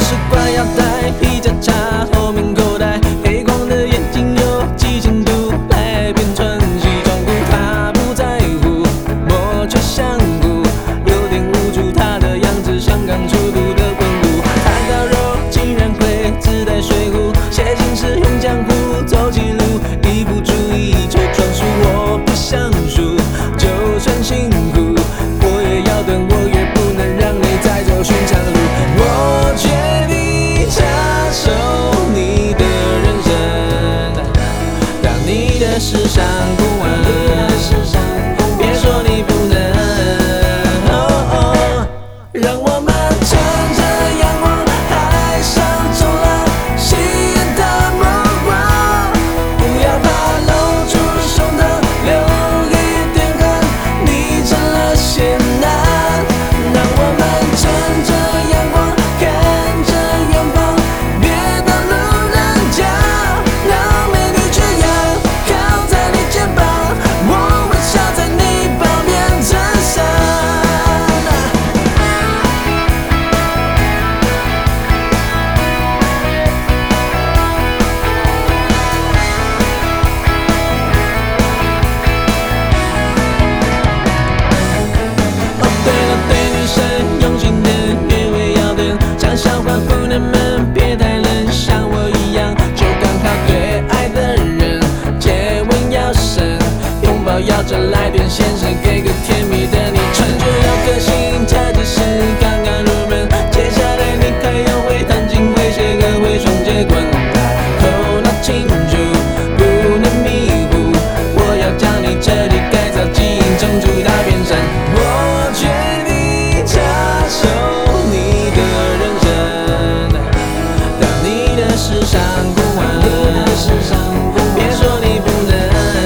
是惯腰带，皮夹插后面口袋，黑光的眼睛有几千度，来变穿西装裤，他不在乎，我却想哭，有点无助，他的样子像刚出炉的滚炉，他烤肉竟然会自带水壶，写信时用浆糊，走起路一不注意就撞树，我不想输，就算辛苦，我也要等，我也不能让你再走寻常路，我决定插手你的人生，当你的事上不完，别说你不能，让我们乘着阳光海上冲浪，吸引的目光，不要怕露出胸膛，留一点汗，你成了险难，让我们乘着阳光看着远方，别当路人甲，让美女缺氧靠在你肩膀，我微笑在你旁边衬衫。哦对了，对女生用心点，约会要点，讲笑话不能闷，别太冷，像我一样，就刚好对爱的人接吻要深，拥抱要再来点先生，给个甜蜜的昵称，就要个性，这只是刚刚入门，接下来你还要会弹琴，会写歌，会双截棍，头脑清楚，不能迷糊，我要将你彻底改造，基因种出大变身，我决定插手你的人生，当你的事上不完，别说你不能，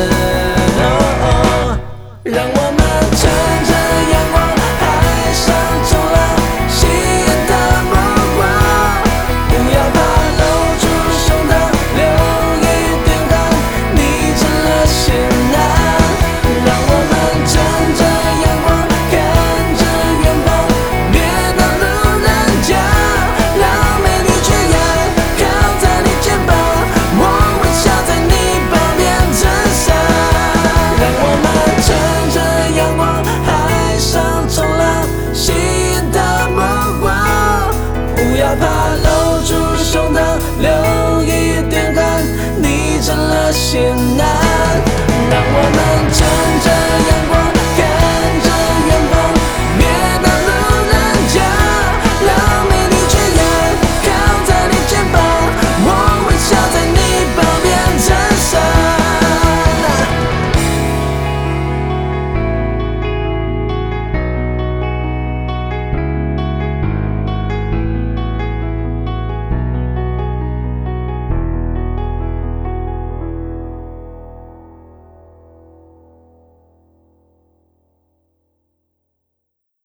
让我们乘着阳光海上冲浪，吸引的目光，不要怕露出胸膛，留一点汗，你成了险难，让我们乘着阳光看着远方，别当路人甲，让美女缺氧靠在你肩膀，我微笑在你旁边衬衫，让我们乘着阳光海上冲浪，吸引的目光，不要怕露出胸膛，留一点汗，你成了险